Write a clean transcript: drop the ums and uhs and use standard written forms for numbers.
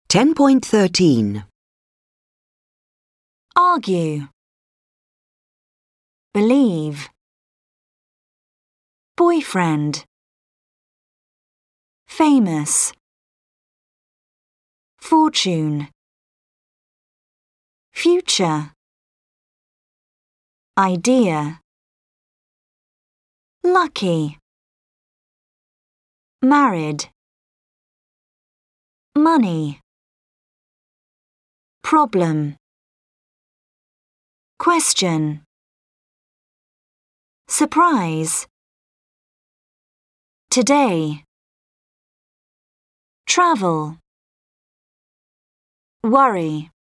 10.13. Argue. Believe. Boyfriend. Famous. Fortune. Future. Idea. Lucky. Married. Money. Problem. Question. Surprise. Today. Travel. Worry.